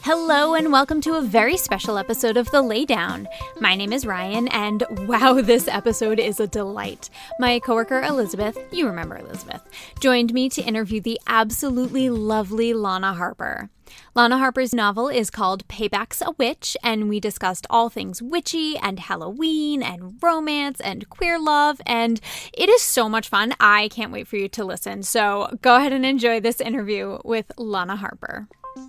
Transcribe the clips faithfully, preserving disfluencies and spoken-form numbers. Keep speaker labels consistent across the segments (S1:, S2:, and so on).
S1: Hello and welcome to a very special episode of The Laydown. My name is Ryan and wow, this episode is a delight. My coworker Elizabeth, you remember Elizabeth, joined me to interview the absolutely lovely Lana Harper. Lana Harper's novel is called Payback's a Witch, and we discussed all things witchy and Halloween and romance and queer love, and it is so much fun. I can't wait for you to listen. So go ahead and enjoy this interview with Lana Harper.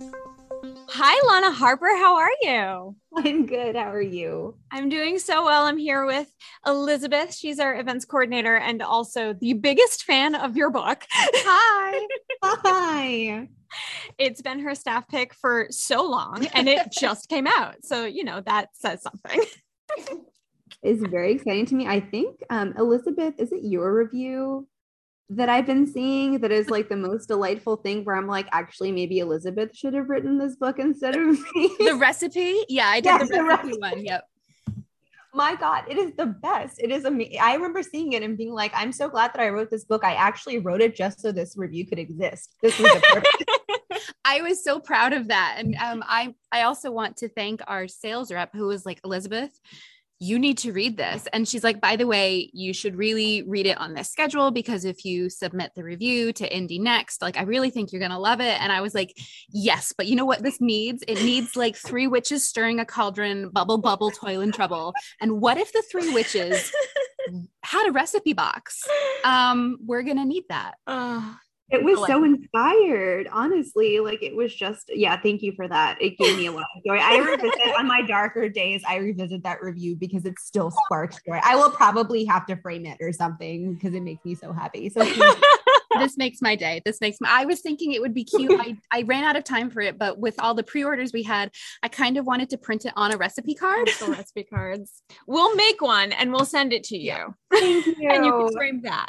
S1: Hi, Lana Harper. How are you?
S2: I'm good. How are you?
S1: I'm doing so well. I'm here with Elizabeth. She's our events coordinator and also the biggest fan of your book.
S2: Hi. Hi.
S1: It's been her staff pick for so long and it just came out. So, you know, that says something.
S2: It's very exciting to me. I think, um, Elizabeth, is it your review that I've been seeing that is like the most delightful thing where I'm like, actually, maybe Elizabeth should have written this book instead of me?
S3: The recipe? Yeah, I did
S2: Yes,
S3: the
S2: the
S3: recipe
S2: recipe.
S3: one. Yep.
S2: My God, it is the best. It is amazing. I remember seeing it and being like, I'm so glad that I wrote this book. I actually wrote it just so this review could exist. This was the perfect.
S3: I was so proud of that. And um, I, I also want to thank our sales rep who was like, Elizabeth, you need to read this. And she's like, by the way, you should really read it on this schedule because if you submit the review to Indie Next, like, I really think you're going to love it. And I was like, yes, but you know what this needs? It needs like three witches stirring a cauldron, bubble, bubble, toil and trouble. And what if the three witches had a recipe box? Um, we're going to need that.
S1: Oh,
S2: It was so inspired, honestly. Like it was just, yeah, thank you for that. It gave me a lot of joy. I revisit on my darker days, I revisit that review because it still sparks joy. I will probably have to frame it or something because it makes me so happy. So
S3: this makes my day. This makes my, I was thinking it would be cute. I, I ran out of time for it, but with all the pre-orders we had, I kind of wanted to print it on a recipe card.
S1: the recipe cards. We'll make one and we'll send it to you.
S2: thank you.
S1: And you can frame that.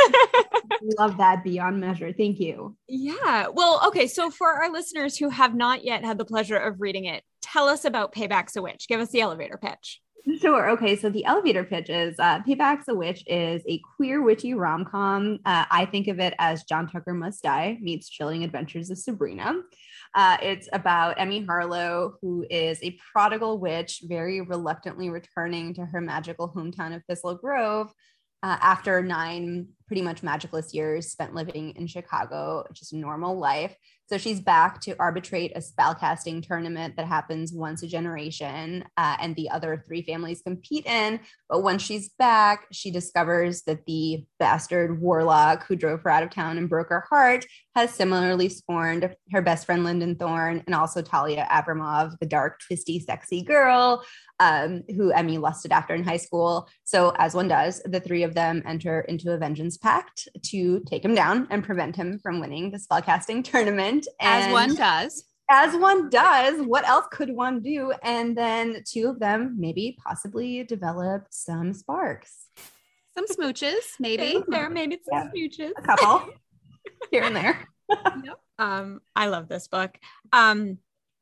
S2: Love that beyond measure. Thank you.
S1: Yeah. Well, okay. So for our listeners who have not yet had the pleasure of reading it, tell us about Payback's a Witch. Give us the elevator pitch.
S2: Sure. Okay. So the elevator pitch is uh, Payback's a Witch is a queer witchy rom-com. Uh, I think of it as John Tucker Must Die meets Chilling Adventures of Sabrina. Uh, it's about Emmy Harlow, who is a prodigal witch, very reluctantly returning to her magical hometown of Thistle Grove uh, after nine pretty much magicless years spent living in Chicago, just normal life. So she's back to arbitrate a spellcasting tournament that happens once a generation uh, and the other three families compete in. But once she's back, she discovers that the bastard warlock who drove her out of town and broke her heart has similarly scorned her best friend, Lyndon Thorne, and also Talia Abramov, the dark, twisty, sexy girl um, who Emmy lusted after in high school. So as one does, the three of them enter into a vengeance pact to take him down and prevent him from winning the spellcasting tournament. And
S3: As one does.
S2: As one does. What else could one do? And then two of them maybe possibly develop some sparks.
S3: Some smooches, maybe.
S1: There, maybe it's some
S2: Yeah.
S1: smooches.
S2: A couple here and there.
S1: Yep. Um, I love this book. Um,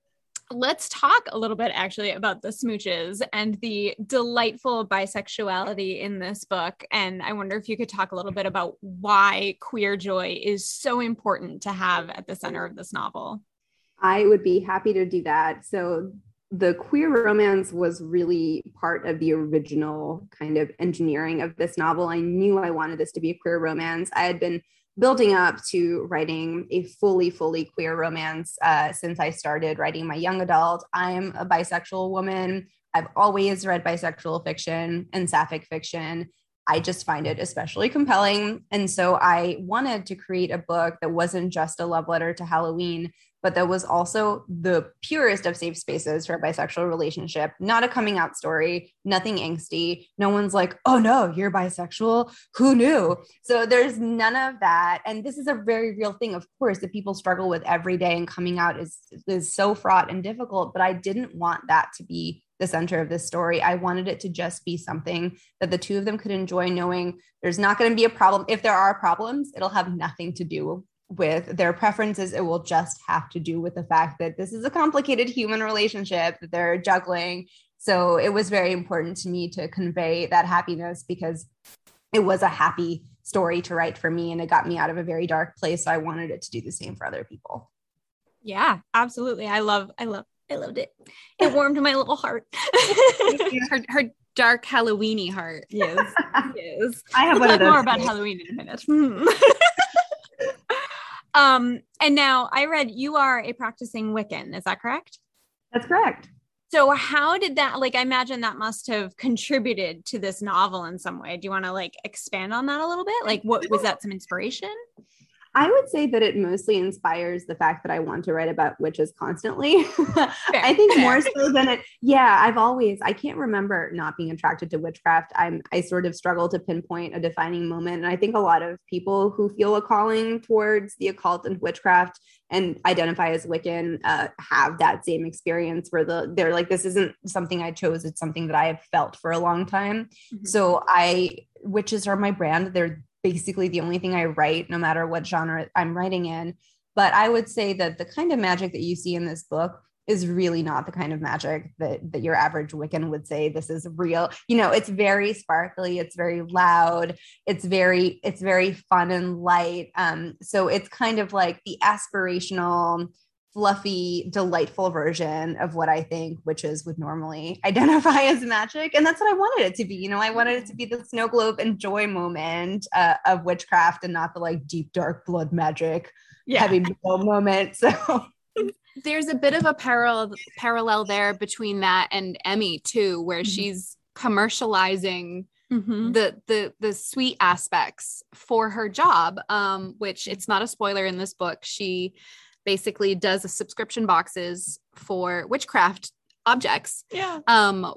S1: let's talk a little bit actually about the smooches and the delightful bisexuality in this book. And I wonder if you could talk a little bit about why queer joy is so important to have at the center of this novel.
S2: I would be happy to do that. So the queer romance was really part of the original kind of engineering of this novel. I knew I wanted this to be a queer romance. I had been building up to writing a fully, fully queer romance uh, since I started writing my young adult. I'm a bisexual woman. I've always read bisexual fiction and sapphic fiction. I just find it especially compelling. And so I wanted to create a book that wasn't just a love letter to Halloween, but that was also the purest of safe spaces for a bisexual relationship, not a coming out story, nothing angsty. No one's like, oh no, you're bisexual. Who knew? So there's none of that. And this is a very real thing, of course, that people struggle with every day, and coming out is, is so fraught and difficult, but I didn't want that to be the center of this story. I wanted it to just be something that the two of them could enjoy, knowing there's not going to be a problem. If there are problems, it'll have nothing to do with their preferences. It will just have to do with the fact that this is a complicated human relationship that they're juggling. So it was very important to me to convey that happiness because it was a happy story to write for me, and it got me out of a very dark place. So I wanted it to do the same for other people.
S1: Yeah, absolutely. I love, I love, I loved it. It warmed my little heart.
S3: her, her dark Halloweeny heart.
S1: Yes. Yes.
S2: I have
S1: We'll
S2: one
S1: talk
S2: of those
S1: more about
S2: too.
S1: Halloween in a minute. Hmm. um, and now I read you are a practicing Wiccan. Is that correct?
S2: That's correct.
S1: So how did that, like, I imagine that must have contributed to this novel in some way. Do you want to like expand on that a little bit? Like, what was that, some inspiration?
S2: I would say that it mostly inspires the fact that I want to write about witches constantly. I think more so than it. Yeah, I've always, I can't remember not being attracted to witchcraft. I'm, I sort of struggle to pinpoint a defining moment. And I think a lot of people who feel a calling towards the occult and witchcraft and identify as Wiccan uh, have that same experience where the, they're like, this isn't something I chose. It's something that I have felt for a long time. Mm-hmm. So I, witches are my brand. They're basically the only thing I write, no matter what genre I'm writing in. But I would say that the kind of magic that you see in this book is really not the kind of magic that, that your average Wiccan would say this is real. You know, it's very sparkly, it's very loud, it's very, it's very fun and light. Um, so it's kind of like the aspirational, fluffy, delightful version of what I think witches would normally identify as magic. And that's what I wanted it to be. You know, I wanted it to be the snow globe and joy moment uh, of witchcraft and not the like deep, dark blood magic, yeah. heavy metal moment. So
S3: there's a bit of a parallel parallel there between that and Emmy too, where mm-hmm. she's commercializing mm-hmm. the the the sweet aspects for her job, um, which it's not a spoiler in this book. She basically does a subscription boxes for witchcraft objects.
S1: Yeah.
S3: Um,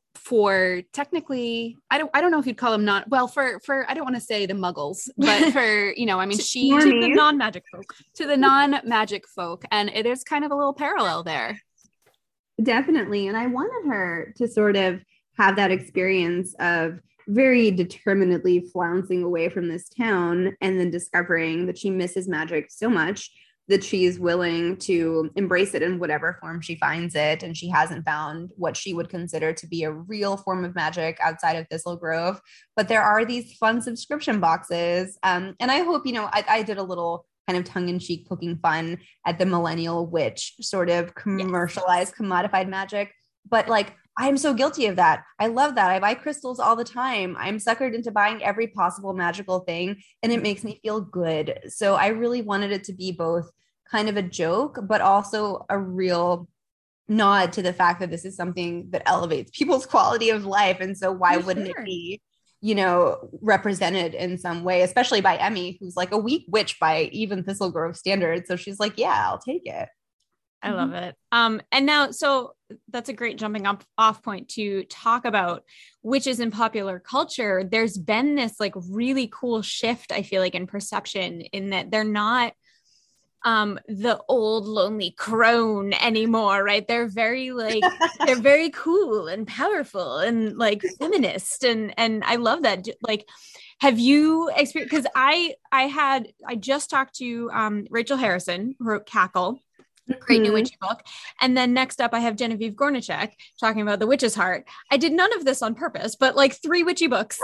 S3: for technically, I don't, I don't know if you'd call them not well for, for, I don't want to say the muggles, but for, you know, I mean, she,
S1: to the non-magic folk,
S3: to the non-magic folk. And it is kind of a little parallel there.
S2: Definitely. And I wanted her to sort of have that experience of very determinedly flouncing away from this town and then discovering that she misses magic so much that she is willing to embrace it in whatever form she finds it. And she hasn't found what she would consider to be a real form of magic outside of Thistle Grove. But there are these fun subscription boxes. Um, and I hope, you know, I, I did a little kind of tongue-in-cheek poking fun at the millennial witch sort of commercialized, yes. commodified magic. But like, I'm so guilty of that. I love that. I buy crystals all the time. I'm suckered into buying every possible magical thing, and it makes me feel good. So I really wanted it to be both kind of a joke, but also a real nod to the fact that this is something that elevates people's quality of life. And so why For wouldn't sure. it be, you know, represented in some way, especially by Emmy, who's like a weak witch by even Thistle Grove standards. So she's like, yeah, I'll take it.
S1: I love it. Um, and now, so that's a great jumping up off point to talk about witches in popular culture. There's been this like really cool shift, I feel like, in perception in that they're not um, the old lonely crone anymore, right? They're very like, they're very cool and powerful and like feminist. And, and I love that. Like, have you experienced, because I, I had, I just talked to um, Rachel Harrison, who wrote Cackle. Great mm-hmm. new witchy book. And then next up, I have Genevieve Gornichek talking about The Witch's Heart. I did none of this on purpose, but like three witchy books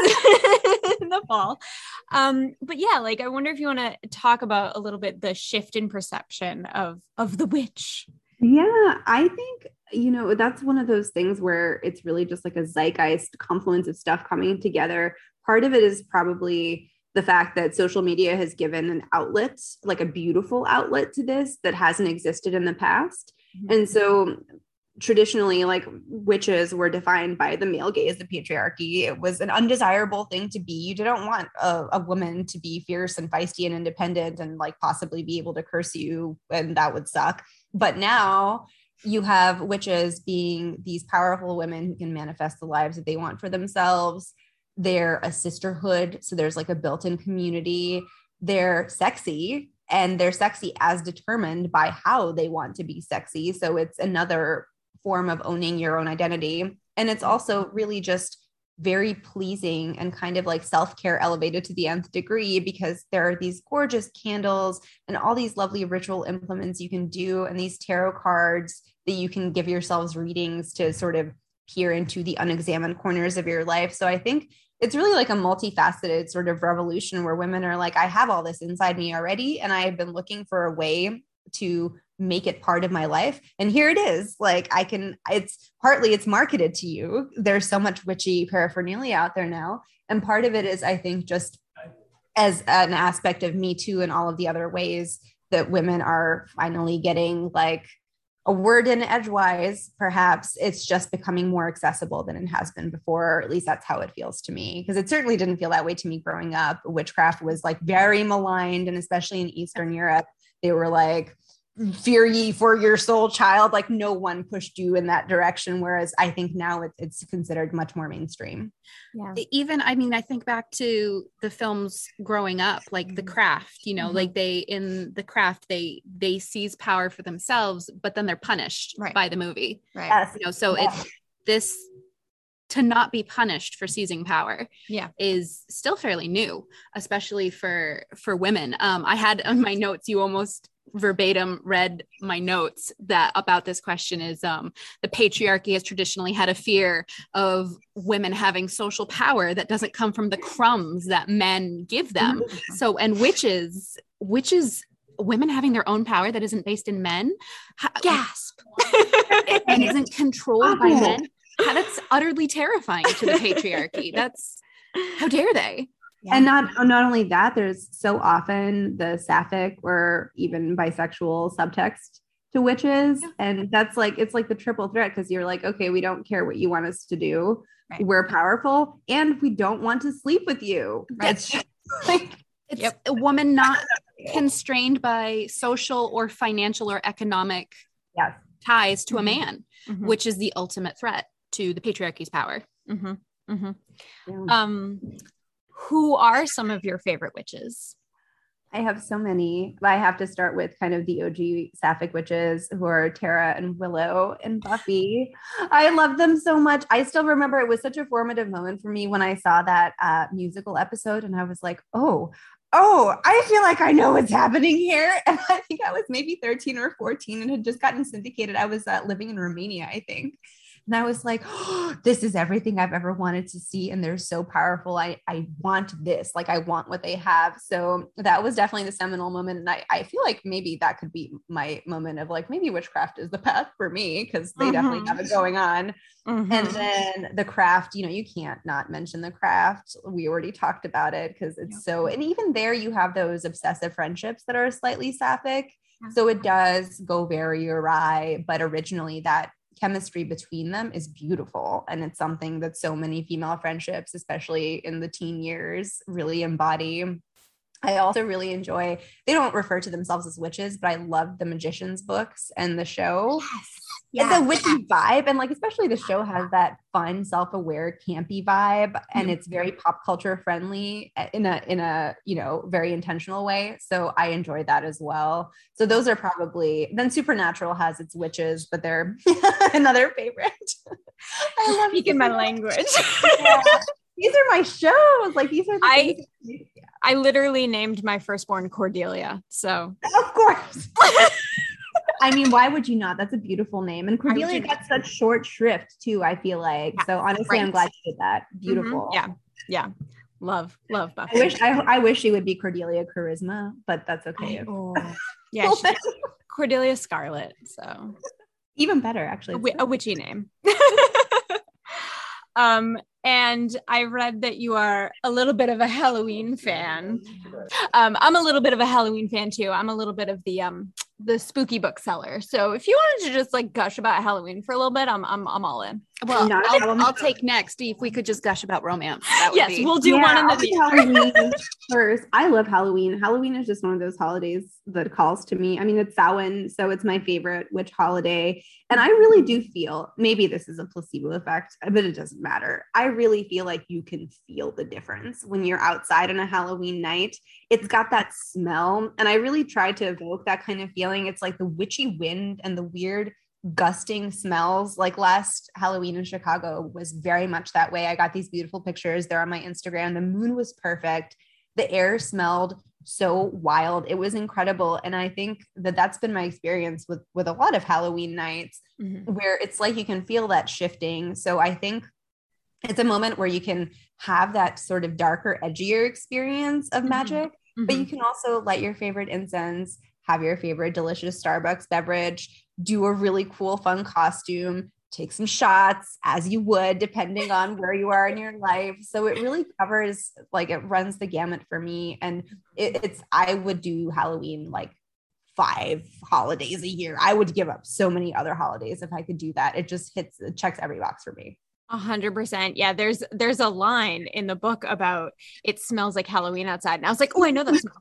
S1: in the fall. Um, but yeah, like, I wonder if you want to talk about a little bit the shift in perception of, of the witch.
S2: Yeah, I think, you know, that's one of those things where it's really just like a zeitgeist confluence of stuff coming together. Part of it is probably the fact that social media has given an outlet, like a beautiful outlet to this that hasn't existed in the past. Mm-hmm. And so traditionally, like, witches were defined by the male gaze, the patriarchy. It was an undesirable thing to be. You didn't want a, a woman to be fierce and feisty and independent and like possibly be able to curse you, and that would suck. But now you have witches being these powerful women who can manifest the lives that they want for themselves. They're a sisterhood. So there's like a built-in community. They're sexy, and they're sexy as determined by how they want to be sexy. So it's another form of owning your own identity. And it's also really just very pleasing and kind of like self-care elevated to the nth degree, because there are these gorgeous candles and all these lovely ritual implements you can do, and these tarot cards that you can give yourselves readings to sort of peer into the unexamined corners of your life. So I think it's really like a multifaceted sort of revolution where women are like, I have all this inside me already, and I have been looking for a way to make it part of my life. And here it is. Like I can, it's partly it's marketed to you. There's so much witchy paraphernalia out there now. And part of it is, I think, just as an aspect of Me Too and all of the other ways that women are finally getting like a word in edgewise, perhaps it's just becoming more accessible than it has been before, or at least that's how it feels to me. Because it certainly didn't feel that way to me growing up. Witchcraft was like very maligned, and especially in Eastern Europe, they were like, fear ye for your soul, child. Like no one pushed you in that direction. Whereas I think now it's, it's considered much more mainstream.
S3: Yeah. Even, I mean, I think back to the films growing up, like The Craft, you know, mm-hmm. like they, in The Craft, they, they seize power for themselves, but then they're punished right. by the movie.
S2: Right. Yes.
S3: You know, so
S2: yes.
S3: it's this, to not be punished for seizing power
S1: yeah.
S3: is still fairly new, especially for, for women. Um, I had on my notes, you almost verbatim read my notes that about this question is um, the patriarchy has traditionally had a fear of women having social power that doesn't come from the crumbs that men give them. Mm-hmm. So, and witches, witches, women having their own power that isn't based in men, gasp, and isn't controlled by men. That's utterly terrifying to the patriarchy. That's, how dare they?
S2: Yeah. And not not only that, there's so often the sapphic or even bisexual subtext to witches. Yeah. And that's like, it's like the triple threat, because you're like, okay, we don't care what you want us to do. Right. We're powerful and we don't want to sleep with you.
S3: Right.
S2: It's just like,
S3: it's yep. a woman not constrained by social or financial or economic
S2: yes.
S3: ties to mm-hmm. a man,
S1: mm-hmm.
S3: which is the ultimate threat to the patriarchy's power.
S1: Mm-hmm. Mm-hmm.
S2: Yeah.
S1: Um, who are some of your favorite witches?
S2: I have so many, but I have to start with kind of the O G sapphic witches, who are Tara and Willow and Buffy. I love them so much. I still remember it was such a formative moment for me when I saw that uh, musical episode, and I was like, oh, oh, I feel like I know what's happening here. And I think I was maybe thirteen or fourteen and had just gotten syndicated. I was uh, living in Romania, I think. And I was like, oh, this is everything I've ever wanted to see. And they're so powerful. I, I want this. Like, I want what they have. So that was definitely the seminal moment. And I, I feel like maybe that could be my moment of like, maybe witchcraft is the path for me, because they mm-hmm. definitely have it going on.
S1: Mm-hmm.
S2: And then The Craft, you know, you can't not mention The Craft. We already talked about it because it's so, and even there you have those obsessive friendships that are slightly sapphic. So it does go very awry, but originally that chemistry between them is beautiful. And it's something that so many female friendships, especially in the teen years, really embody. I also really enjoy, they don't refer to themselves as witches, but I love the Magician's books and the show.
S1: Yes.
S2: It's yes. a witchy vibe. And like, especially the show has that fun, self-aware, campy vibe. And mm-hmm. it's very pop culture friendly in a, in a, you know, very intentional way. So I enjoy that as well. So those are probably, then Supernatural has its witches, but they're another favorite.
S1: I love speaking my language.
S2: Yeah. These are my shows. Like these are the
S1: I,
S2: things-
S1: I literally named my firstborn Cordelia. So
S2: of course. I mean, why would you not? That's a beautiful name. And Cordelia got such short shrift too, I feel like. Yeah, so honestly, right. I'm glad you did that. Beautiful.
S1: Mm-hmm. Yeah. Yeah. Love, love Buffy.
S2: I wish I, I wish she would be Cordelia Charisma, but that's okay.
S1: Oh. Yeah. She, Cordelia Scarlet. So
S2: even better, actually.
S1: A, wi- a witchy name. um, and I read that you are a little bit of a Halloween fan. Um, I'm a little bit of a Halloween fan too. I'm a little bit of the um the spooky bookseller. So if you wanted to just like gush about Halloween for a little bit, I'm I'm I'm all in.
S3: Well, I'll, I'll take next if we could just gush about romance. That would
S1: yes,
S3: be-
S1: we'll do
S2: yeah,
S1: one in the
S2: I'll do Halloween first. I love Halloween. Halloween is just one of those holidays that calls to me. I mean, it's Samhain, so it's my favorite witch holiday. And I really do feel, maybe this is a placebo effect, but it doesn't matter. I really feel like you can feel the difference when you're outside on a Halloween night. It's got that smell. And I really try to evoke that kind of feeling. It's like the witchy wind and the weird gusting smells. Like last Halloween in Chicago was very much that way. I got these beautiful pictures. They're on my Instagram. The moon was perfect. The air smelled so wild. It was incredible. And I think that that's been my experience with, with a lot of Halloween nights, mm-hmm. where it's like you can feel that shifting. So I think it's a moment where you can have that sort of darker, edgier experience of magic, mm-hmm. but you can also light your favorite incense, have your favorite delicious Starbucks beverage, do a really cool, fun costume, take some shots as you would, depending on where you are in your life. So it really covers, like, it runs the gamut for me. And it, it's, I would do Halloween like five holidays a year. I would give up so many other holidays if I could do that. It just hits, it checks every box for me.
S1: A hundred percent. Yeah. There's, there's a line in the book about it smells like Halloween outside. And I was like, oh, I know that smell.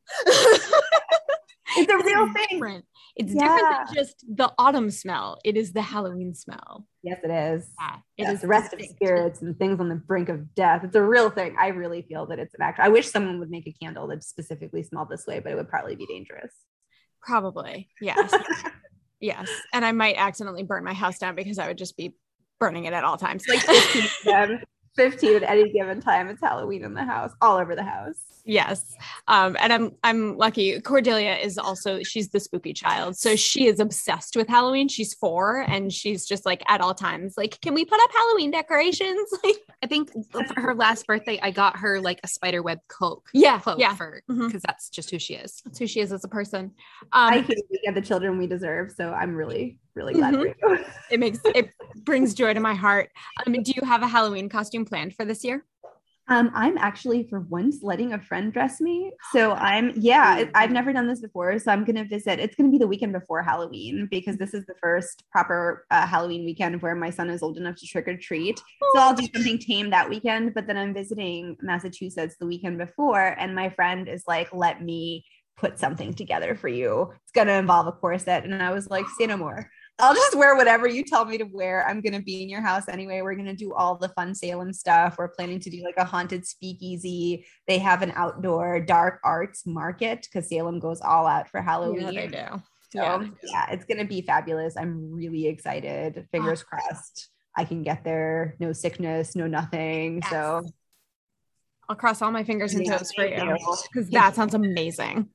S2: It's a real thing.
S1: Different. It's
S2: Yeah.
S1: different than just the autumn smell. It is the Halloween smell.
S2: Yes, it is.
S1: Yeah, it
S2: Yes,
S1: is
S2: the rest of
S1: distinct.
S2: spirits and things on the brink of death. It's a real thing. I really feel that it's an act. I wish someone would make a candle that specifically smelled this way, but it would probably be dangerous.
S1: Probably. Yes. Yes. And I might accidentally burn my house down because I would just be burning it at all times.
S2: Like fifteen of them, fifteen at any given time. It's Halloween in the house, all over the house.
S1: Yes. Um, and I'm, I'm lucky. Cordelia is also, she's the spooky child. So she is obsessed with Halloween. She's four and she's just like at all times, like, can we put up Halloween decorations? Like,
S3: I think for her last birthday, I got her like a spider web cloak.
S1: yeah.
S3: Cloak
S1: Yeah.
S3: for,
S1: Mhm.
S3: because that's just who she is.
S1: That's who she is as a person.
S2: I
S1: Um,
S2: think we get the children we deserve. So I'm really, really glad
S1: Mhm.
S2: for you.
S1: it makes, it brings joy to my heart. Um, do you have a Halloween costume planned for this year?
S2: Um, I'm actually for once letting a friend dress me. So I'm, yeah, it, I've never done this before. So I'm going to visit. It's going to be the weekend before Halloween because this is the first proper uh, Halloween weekend where my son is old enough to trick or treat. So I'll do something tame that weekend, but then I'm visiting Massachusetts the weekend before. And my friend is like, let me put something together for you. It's going to involve a corset. And I was like, say no more. I'll just wear whatever you tell me to wear. I'm going to be in your house anyway. We're going to do all the fun Salem stuff. We're planning to do like a haunted speakeasy. They have an outdoor dark arts market because Salem goes all out for Halloween.
S1: Yeah, they do.
S2: So
S1: Yeah,
S2: yeah,
S1: they do.
S2: it's going to be fabulous. I'm really excited. Fingers crossed I can get there. No sickness, no nothing.
S1: Yes.
S2: So
S1: I'll cross all my fingers and
S2: Yeah,
S1: toes for
S2: thank
S1: you
S2: you.
S1: because that sounds amazing.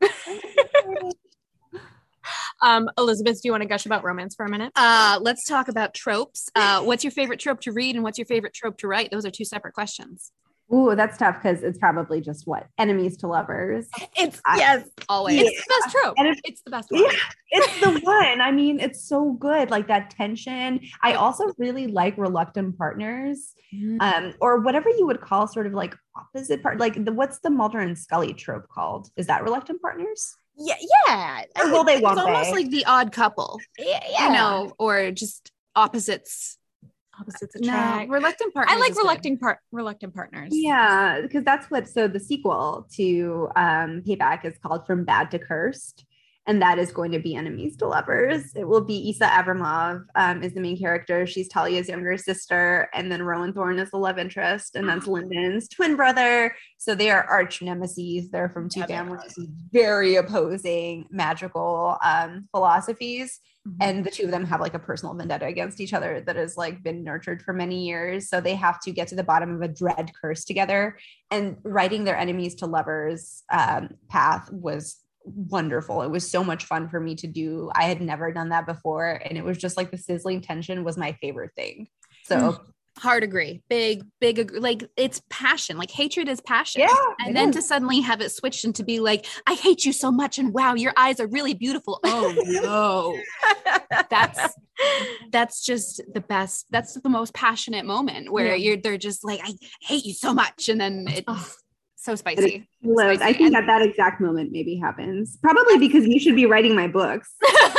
S1: um, Elizabeth, do you want to gush about romance for a minute?
S3: Uh, let's talk about tropes. Uh, what's your favorite trope to read and what's your favorite trope to write? Those are two separate questions.
S2: Ooh, that's tough because it's probably just what? Enemies to lovers.
S1: It's
S2: I-
S1: yes,
S3: Always.
S2: Yeah.
S1: it's the best trope.
S2: And it's-
S1: It's the best one.
S2: Yeah, it's the one. I mean, it's so good. Like that tension. I also really like reluctant partners, um, or whatever you would call sort of like opposite part. Like the what's the Mulder and Scully trope called? Is that reluctant partners?
S1: Yeah, yeah.
S2: Or will they?
S3: It's
S2: Won't
S3: almost
S2: they?
S3: like The Odd Couple,
S1: yeah, yeah.
S3: you know, or just opposites.
S1: Opposites
S3: No,
S1: attract.
S3: reluctant partners.
S1: I like
S3: is good.
S1: reluctant part reluctant partners.
S2: Yeah, because that's what. So the sequel to um, Payback is called From Bad to Cursed, and that is going to be enemies to lovers. It will be Issa Avramov um, is the main character. She's Talia's younger sister, and then Rowan Thorne is the love interest, and that's Lyndon's twin brother. So they are arch nemesis. They're from two
S1: Yeah, they
S2: families with very opposing magical um, philosophies.
S1: Mhm.
S2: And the two of them have like a personal vendetta against each other that has like been nurtured for many years. So they have to get to the bottom of a dread curse together. And writing their enemies to lovers um, path was wonderful. It was so much fun for me to do. I had never done that before. And it was just like the sizzling tension was my favorite thing. So
S1: Mm.
S3: Hard agree. Big, big, agree. Like it's passion. Like hatred is passion.
S2: yeah.
S3: And
S2: it
S3: then
S2: is.
S3: to suddenly have it switched and to be like, I hate you so much, and wow, your eyes are really beautiful. Oh no, that's that's just the best. That's the most passionate moment where
S1: Yeah.
S3: you're they're just like, I hate you so much, and then it's
S1: Oh.
S3: so spicy.
S2: Look, I think at that exact moment maybe happens. Probably because you should be writing my books.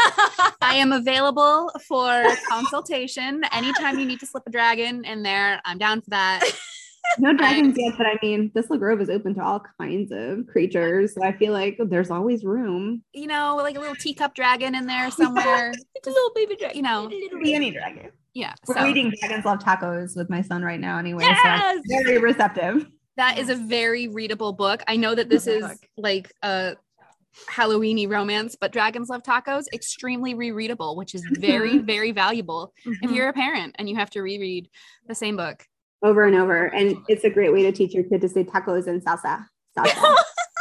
S3: I am available for consultation anytime you need to slip a dragon in there. I'm down for that.
S2: No dragons yet, but I mean, Thistle Grove is open to all kinds of creatures. So I feel like there's always room.
S3: You know, like a little teacup dragon in there somewhere.
S1: It's a little baby dragon.
S3: You know,
S2: Be any dragon.
S3: yeah.
S2: We're
S3: So
S2: reading Dragons Love Tacos with my son right now anyway.
S1: Yes!
S2: So I'm very receptive.
S3: that is a very readable book. I know that this
S1: Good
S3: is
S1: book.
S3: like a Halloween-y romance, but Dragons Love Tacos, extremely rereadable, which is very, very valuable if
S1: Mhm.
S3: you're a parent and you have to reread the same book.
S2: Over and over. And it's a great way to teach your kid to say tacos and salsa. Salsa.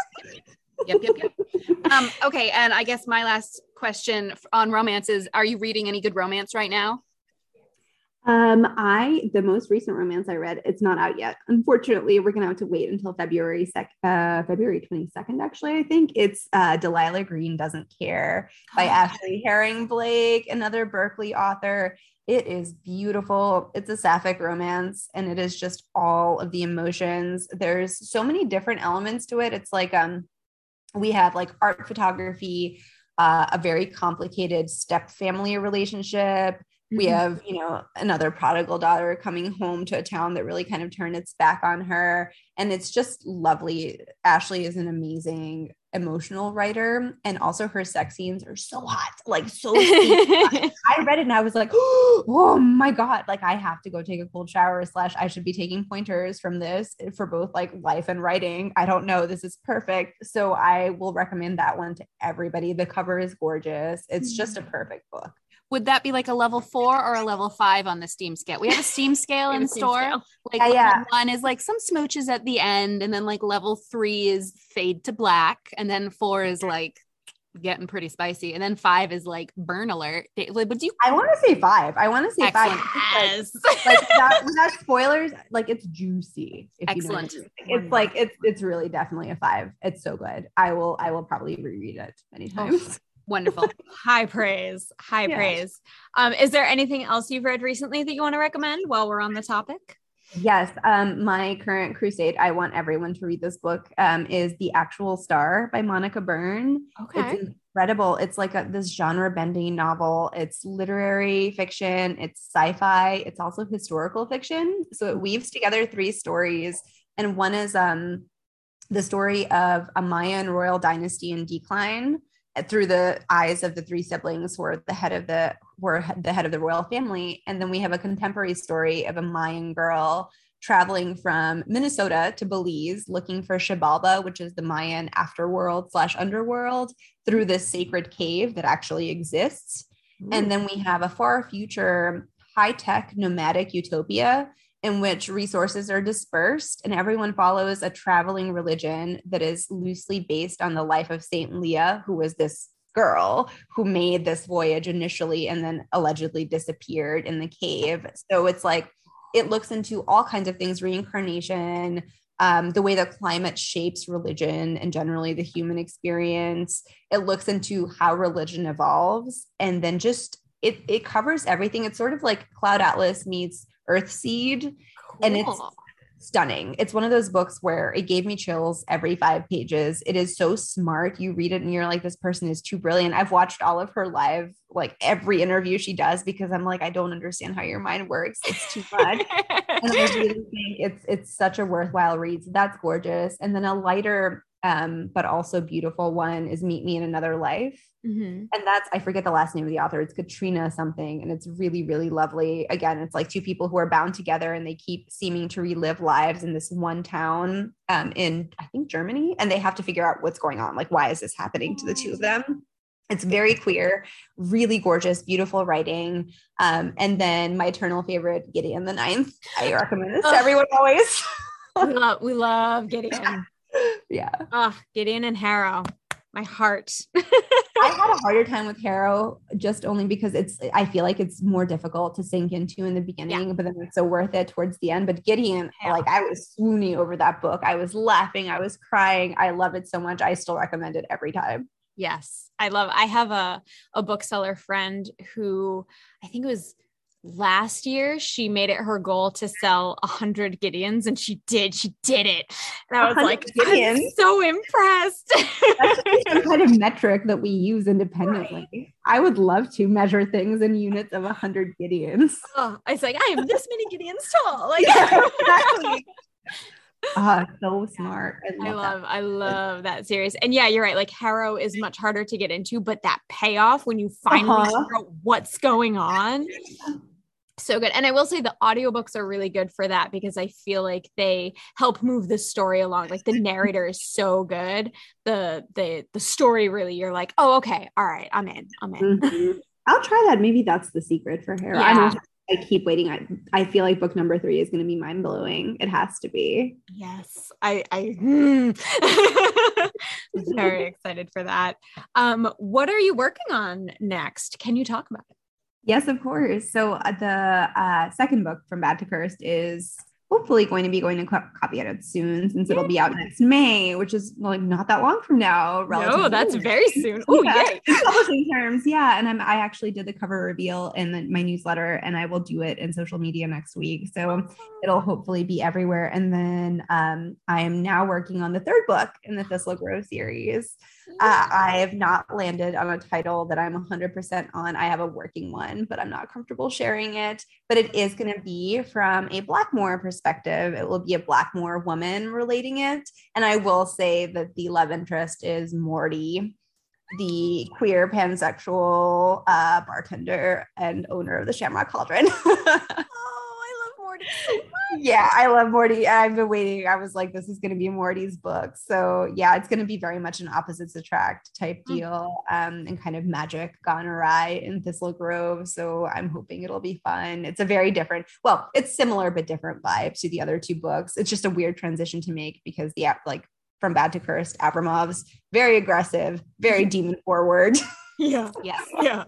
S3: Yep, yep, yep. Um, okay, and I guess my last question f- on romance is: are you reading any good romance right now?
S2: Um, I the most recent romance I read, it's not out yet. Unfortunately, we're gonna have to wait until February second, uh, February twenty-second, actually, I think. It's uh Delilah Green Doesn't Care by Ashley Herring Blake, another Berkeley author. It is beautiful. It's a sapphic romance, and it is just all of the emotions. There's so many different elements to it. It's like um we have like art photography, uh, a very complicated step family relationship. We have, you know, another prodigal daughter coming home to a town that really kind of turned its back on her. And it's just lovely. Ashley is an amazing emotional writer. And also her sex scenes are so hot, like so I read it and I was like, oh my God, like I have to go take a cold shower slash I should be taking pointers from this for both like life and writing. I don't know. This is perfect. So I will recommend that one to everybody. The cover is gorgeous. It's just a perfect book.
S3: Would that be like a level four or a level five on the Steam scale? We have a Steam scale in store. Scale. Like
S2: yeah, yeah.
S3: level one is like some smooches at the end. And then like level three is fade to black. And then four is like getting pretty spicy. And then five is like burn alert. Would you?
S2: I want to say five. I want to say
S3: Excellent.
S2: five.
S3: Yes.
S2: Like, like without, without spoilers, like it's juicy.
S3: Excellent.
S2: You know, it's like, it's, it's really definitely a five. It's so good. I will, I will probably reread it many times.
S3: Oh. Wonderful.
S1: High praise. High yeah. praise. Um, is there anything else you've read recently that you want to recommend while we're on the topic?
S2: Yes. Um, my current crusade, I want everyone to read this book, um, is The Actual Star by Monica Byrne.
S1: Okay.
S2: It's incredible. It's like a, this genre bending novel. It's literary fiction. It's sci-fi. It's also historical fiction. So it weaves together three stories. And one is um, the story of a Mayan royal dynasty in decline through the eyes of the three siblings who are the head of the were the head of the royal family. And then we have a contemporary story of a Mayan girl traveling from Minnesota to Belize, looking for Xibalba, which is the Mayan afterworld slash underworld, through this sacred cave that actually exists. Ooh. And then we have a far future high-tech nomadic utopia in which resources are dispersed and everyone follows a traveling religion that is loosely based on the life of Saint Leah, who was this girl who made this voyage initially and then allegedly disappeared in the cave. So it's like, it looks into all kinds of things, reincarnation, um, the way that climate shapes religion and generally the human experience. It looks into how religion evolves. And then just, it, it covers everything. It's sort of like Cloud Atlas meets Earthseed, cool. And it's stunning. It's one of those books where it gave me chills every five pages. It is so smart. You read it and you're like, this person is too brilliant. I've watched all of her live, like every interview she does, because I'm like, I don't understand how your mind works. It's too much. And I really think it's it's such a worthwhile read. So that's gorgeous. And then a lighter um, but also beautiful one is Meet Me in Another Life. Mm-hmm. And that's, I forget the last name of the author. It's Katrina something. And it's really, really lovely. Again, it's like two people who are bound together and they keep seeming to relive lives in this one town um, in, I think, Germany. And they have to figure out what's going on. Like, why is this happening to the two of them? It's very queer, really gorgeous, beautiful writing. Um, and then my eternal favorite, Gideon the Ninth. I recommend this to everyone always.
S1: we, love, we love Gideon.
S2: Yeah.
S1: Oh, Gideon and Harrow. My heart.
S2: I had a harder time with Harrow just only because it's, I feel like it's more difficult to sink into in the beginning, yeah. but then it's so worth it towards the end. But Gideon, yeah. like I was swooning over that book. I was laughing. I was crying. I love it so much. I still recommend it every time.
S1: Yes. I love, I have a, a bookseller friend who I think it was last year, she made it her goal to sell a hundred Gideons, and she did. She did it. And I was like, Gideons? I'm so impressed.
S2: That's some kind of metric that we use independently. Right. I would love to measure things in units of a hundred Gideons.
S1: Oh, I was like, I am this many Gideons tall. Like,
S2: yeah, exactly. Ah, so smart.
S1: I love, I love, I love that series. And yeah, you're right. Like Harrow is much harder to get into, but that payoff when you finally uh-huh. figure out what's going on. So good. And I will say the audiobooks are really good for that because I feel like they help move the story along. Like the narrator is so good. The, the, the story really, you're like, oh, okay. All right. I'm in, I'm in.
S2: Mm-hmm. I'll try that. Maybe that's the secret for Harrow. Yeah. I, I keep waiting. I, I feel like book number three is going to be mind blowing. It has to be.
S1: Yes. I, I, mm. very excited for that. Um, what are you working on next? Can you talk about it?
S2: Yes, of course. So uh, the uh, second book, From Bad to Cursed, is hopefully going to be going to co- copy edit soon, since it'll be out next May, which is like not that long from now.
S1: No, that's very soon. Oh,
S2: yeah.
S1: yay.
S2: In publishing terms, yeah. And I'm I actually did the cover reveal in the, my newsletter, and I will do it in social media next week. So it'll hopefully be everywhere. And then um, I am now working on the third book in the Thistle Grove series. Uh, I have not landed on a title that I'm one hundred percent on. I have a working one, but I'm not comfortable sharing it. But it is going to be from a Blackmore perspective. It will be a Blackmore woman relating it. And I will say that the love interest is Morty, the queer pansexual uh, bartender and owner of the Shamrock Cauldron. Yeah, I love Morty. I've been waiting. I was like, this is going to be Morty's book. So yeah, it's going to be very much an opposites attract type deal, um, and kind of magic gone awry in Thistle Grove. So I'm hoping it'll be fun. It's a very different, well, it's similar but different vibe to the other two books. It's just a weird transition to make because the app, like From Bad to Cursed, Abramov's very aggressive, very demon forward.
S1: Yeah.
S3: Yes.
S1: Yeah.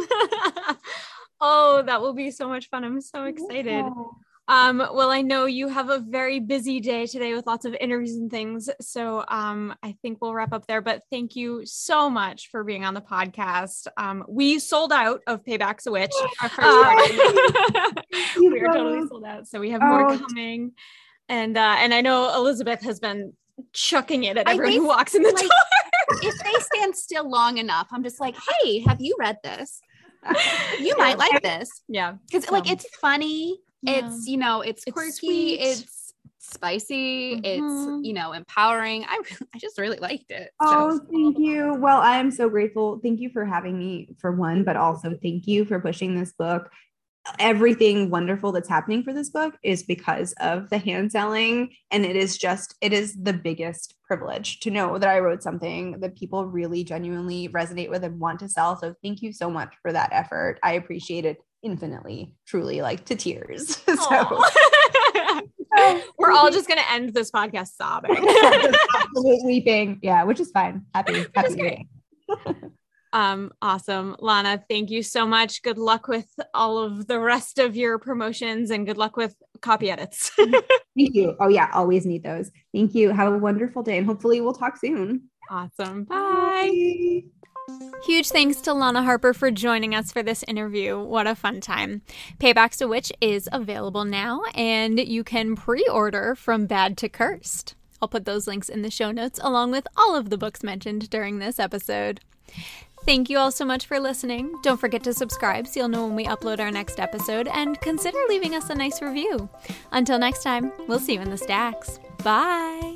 S1: Oh, that will be so much fun. I'm so excited. Yeah. Um, well, I know you have a very busy day today with lots of interviews and things. So um, I think we'll wrap up there, but thank you so much for being on the podcast. Um, we sold out of Payback's a Witch. Our first uh, we are totally sold out. So we have more oh. coming. And, uh, and I know Elizabeth has been chucking it at everyone think, who walks in the like, door.
S3: If they stand still long enough, I'm just like, hey, have you read this? You yeah. might like this.
S1: Yeah.
S3: Because like, it's funny. Yeah. It's, you know, it's, it's quirky, sweet. It's spicy, mm-hmm. it's, you know, empowering. I I just really liked it.
S2: Oh, so. Thank you. Well, I am so grateful. Thank you for having me for one, but also thank you for pushing this book. Everything wonderful that's happening for this book is because of the hand selling. And it is just, it is the biggest privilege to know that I wrote something that people really genuinely resonate with and want to sell. So thank you so much for that effort. I appreciate it infinitely, truly, like to tears. So
S1: we're all just going to end this podcast sobbing.
S2: Absolutely weeping. Yeah, which is fine. Happy, happy great.
S1: Um, awesome. Lana, thank you so much. Good luck with all of the rest of your promotions and good luck with copy edits.
S2: Thank you. Oh yeah, always need those. Thank you. Have a wonderful day and hopefully we'll talk soon.
S1: Awesome. Bye. Bye. Huge thanks to Lana Harper for joining us for this interview. What a fun time. Payback's a Witch is available now, and you can pre-order From Bad to Cursed. I'll put those links in the show notes along with all of the books mentioned during this episode. Thank you all so much for listening. Don't forget to subscribe so you'll know when we upload our next episode, and consider leaving us a nice review. Until next time, we'll see you in the stacks. Bye!